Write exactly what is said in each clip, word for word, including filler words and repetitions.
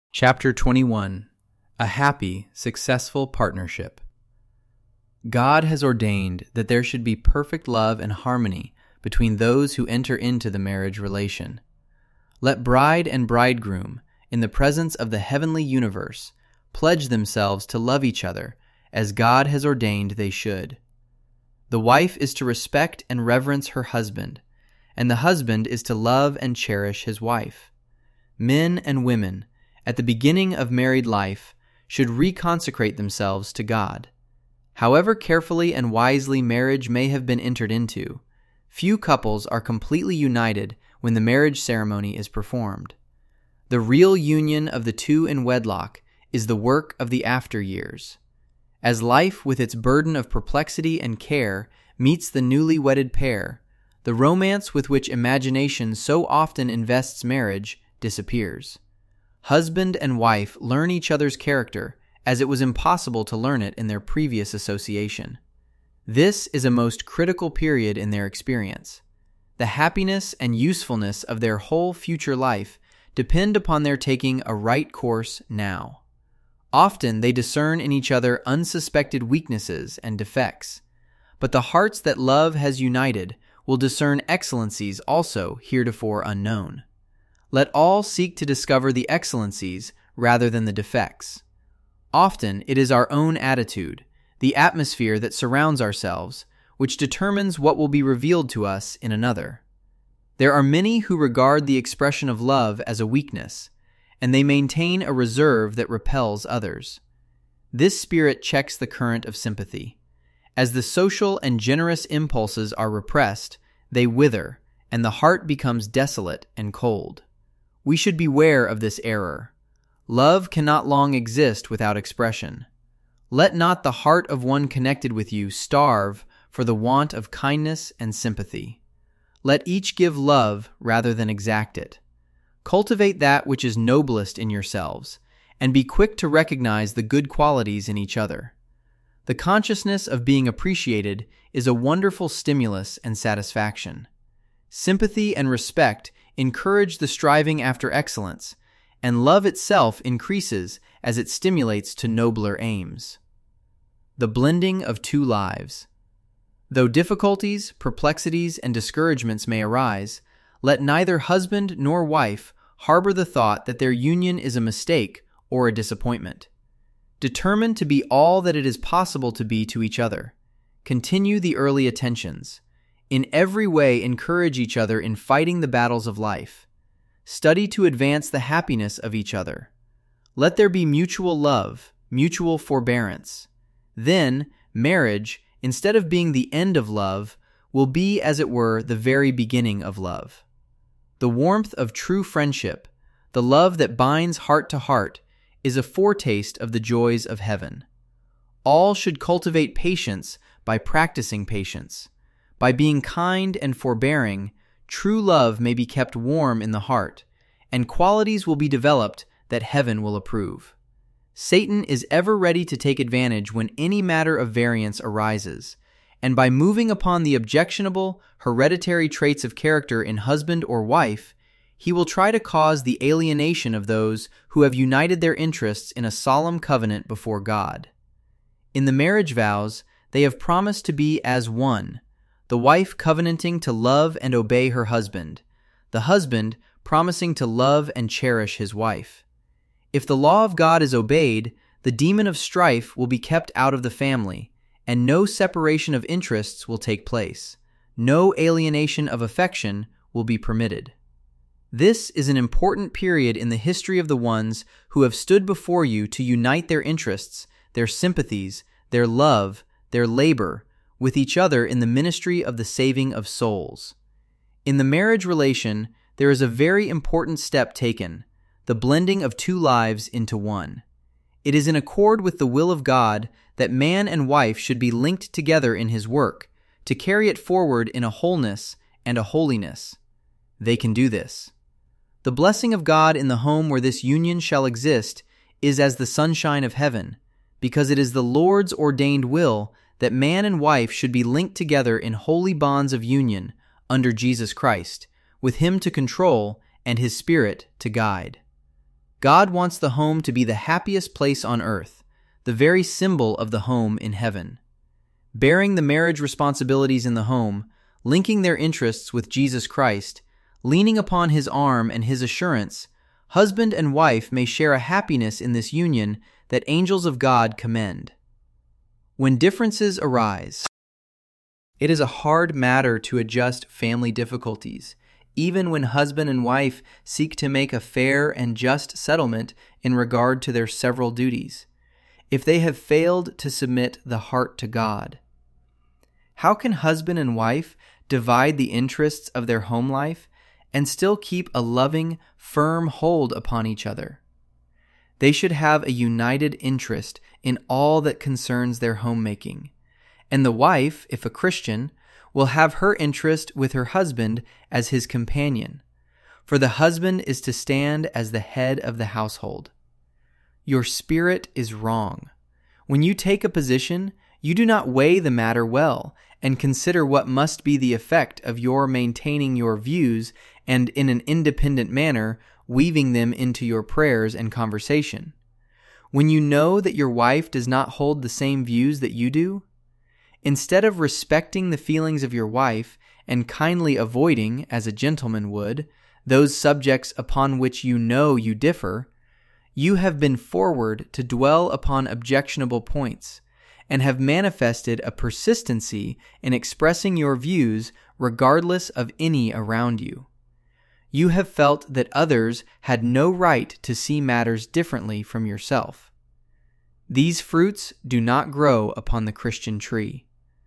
Chapter twenty-one. A Happy, Successful Partnership. God has ordained that there should be perfect love and harmony between those who enter into the marriage relation. Let bride and bridegroom, in the presence of the heavenly universe, pledge themselves to love each other as God has ordained they should. The wife is to respect and reverence her husband, and the husband is to love and cherish his wife. Men and women, at the beginning of married life, should reconsecrate themselves to God. However carefully and wisely marriage may have been entered into, few couples are completely united when the marriage ceremony is performed. The real union of the two in wedlock is the work of the after years. As life with its burden of perplexity and care meets the newly wedded pair, the romance with which imagination so often invests marriage disappears. Husband and wife learn each other's character as it was impossible to learn it in their previous association. This is a most critical period in their experience. The happiness and usefulness of their whole future life depend upon their taking a right course now. Often they discern in each other unsuspected weaknesses and defects, but the hearts that love has united will discern excellencies also heretofore unknown. Let all seek to discover the excellencies rather than the defects. Often it is our own attitude, the atmosphere that surrounds ourselves, which determines what will be revealed to us in another. There are many who regard the expression of love as a weakness, and they maintain a reserve that repels others. This spirit checks the current of sympathy. As the social and generous impulses are repressed, they wither, and the heart becomes desolate and cold. We should beware of this error. Love cannot long exist without expression. Let not the heart of one connected with you starve for the want of kindness and sympathy. Let each give love rather than exact it. Cultivate that which is noblest in yourselves, and be quick to recognize the good qualities in each other. The consciousness of being appreciated is a wonderful stimulus and satisfaction. Sympathy and respect encourage the striving after excellence, and love itself increases as it stimulates to nobler aims. The blending of two lives. Though difficulties, perplexities, and discouragements may arise, let neither husband nor wife harbor the thought that their union is a mistake or a disappointment. Determine to be all that it is possible to be to each other. Continue the early attentions. In every way encourage each other in fighting the battles of life. Study to advance the happiness of each other. Let there be mutual love, mutual forbearance. Then, marriage, instead of being the end of love, will be, as it were, the very beginning of love. The warmth of true friendship, the love that binds heart to heart, is a foretaste of the joys of heaven. All should cultivate patience by practicing patience. By being kind and forbearing, true love may be kept warm in the heart, and qualities will be developed that heaven will approve. Satan is ever ready to take advantage when any matter of variance arises, and by moving upon the objectionable, hereditary traits of character in husband or wife, he will try to cause the alienation of those who have united their interests in a solemn covenant before God. In the marriage vows, they have promised to be as one, the wife covenanting to love and obey her husband, the husband promising to love and cherish his wife. If the law of God is obeyed, the demon of strife will be kept out of the family, and no separation of interests will take place. No alienation of affection will be permitted. This is an important period in the history of the ones who have stood before you to unite their interests, their sympathies, their love, their labor, with each other in the ministry of the saving of souls. In the marriage relation, there is a very important step taken, the blending of two lives into one. It is in accord with the will of God that man and wife should be linked together in his work, to carry it forward in a wholeness and a holiness. They can do this. The blessing of God in the home where this union shall exist is as the sunshine of heaven, because it is the Lord's ordained will that man and wife should be linked together in holy bonds of union under Jesus Christ, with him to control and his Spirit to guide. God wants the home to be the happiest place on earth, the very symbol of the home in heaven. Bearing the marriage responsibilities in the home, linking their interests with Jesus Christ, leaning upon His arm and His assurance, husband and wife may share a happiness in this union that angels of God commend. When differences arise, it is a hard matter to adjust family difficulties, even when husband and wife seek to make a fair and just settlement in regard to their several duties, if they have failed to submit the heart to God. How can husband and wife divide the interests of their home life and still keep a loving, firm hold upon each other? They should have a united interest in all that concerns their homemaking, and the wife, if a Christian, will have her interest with her husband as his companion, for the husband is to stand as the head of the household. Your spirit is wrong. When you take a position, you do not weigh the matter well and consider what must be the effect of your maintaining your views and in an independent manner weaving them into your prayers and conversation. When you know that your wife does not hold the same views that you do, instead of respecting the feelings of your wife and kindly avoiding, as a gentleman would, those subjects upon which you know you differ, you have been forward to dwell upon objectionable points, and have manifested a persistency in expressing your views regardless of any around you. You have felt that others had no right to see matters differently from yourself. These fruits do not grow upon the Christian tree.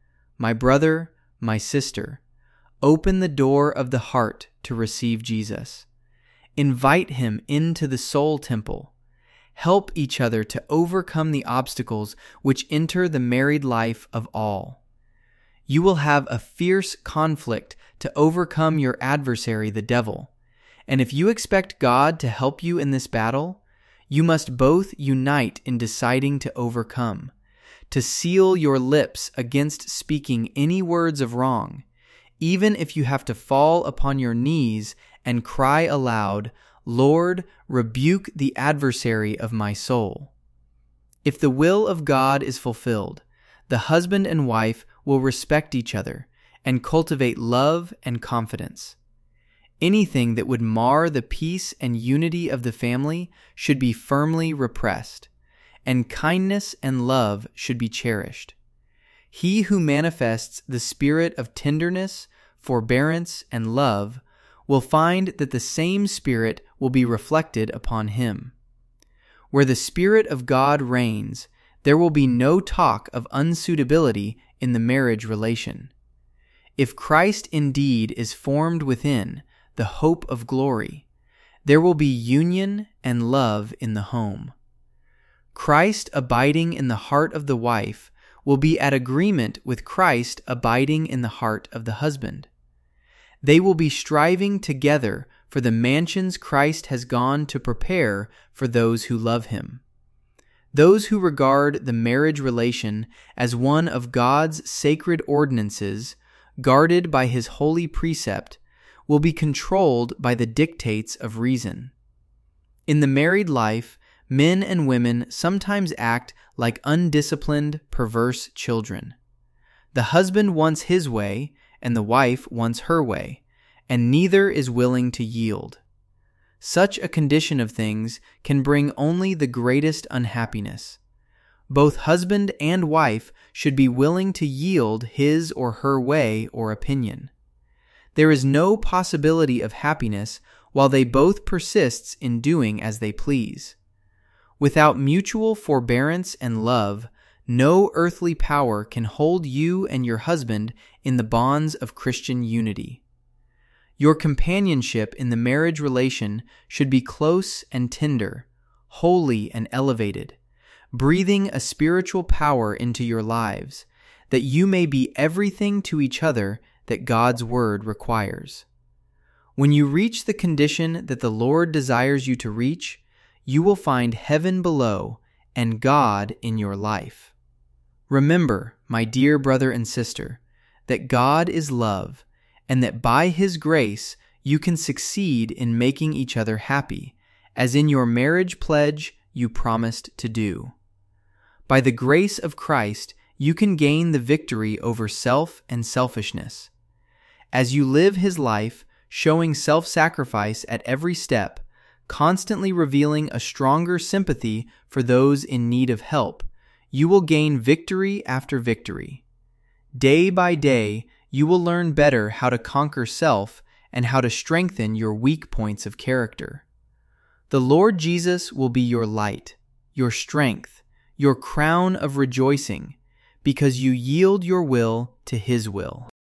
My brother, my sister, open the door of the heart to receive Jesus. Invite Him into the soul temple. Help each other to overcome the obstacles which enter the married life of all. You will have a fierce conflict to overcome your adversary, the devil. And if you expect God to help you in this battle, you must both unite in deciding to overcome, to seal your lips against speaking any words of wrong, even if you have to fall upon your knees and cry aloud, Lord, rebuke the adversary of my soul. If the will of God is fulfilled, the husband and wife will respect each other and cultivate love and confidence. Anything that would mar the peace and unity of the family should be firmly repressed, and kindness and love should be cherished. He who manifests the spirit of tenderness, forbearance, and love will find that the same Spirit will be reflected upon him. Where the Spirit of God reigns, there will be no talk of unsuitability in the marriage relation. If Christ indeed is formed within, the hope of glory, there will be union and love in the home. Christ abiding in the heart of the wife will be at agreement with Christ abiding in the heart of the husband. They will be striving together for the mansions Christ has gone to prepare for those who love Him. Those who regard the marriage relation as one of God's sacred ordinances, guarded by His holy precept, will be controlled by the dictates of reason. In the married life, men and women sometimes act like undisciplined, perverse children. The husband wants his way, and the wife wants her way, and neither is willing to yield. Such a condition of things can bring only the greatest unhappiness. Both husband and wife should be willing to yield his or her way or opinion. There is no possibility of happiness while they both persist in doing as they please. Without mutual forbearance and love, no earthly power can hold you and your husband in the bonds of Christian unity. Your companionship in the marriage relation should be close and tender, holy and elevated, breathing a spiritual power into your lives, that you may be everything to each other that God's Word requires. When you reach the condition that the Lord desires you to reach, you will find heaven below and God in your life. Remember, my dear brother and sister, that God is love, and that by His grace you can succeed in making each other happy, as in your marriage pledge you promised to do. By the grace of Christ, you can gain the victory over self and selfishness. As you live His life, showing self-sacrifice at every step, constantly revealing a stronger sympathy for those in need of help, you will gain victory after victory. Day by day, you will learn better how to conquer self and how to strengthen your weak points of character. The Lord Jesus will be your light, your strength, your crown of rejoicing, because you yield your will to His will.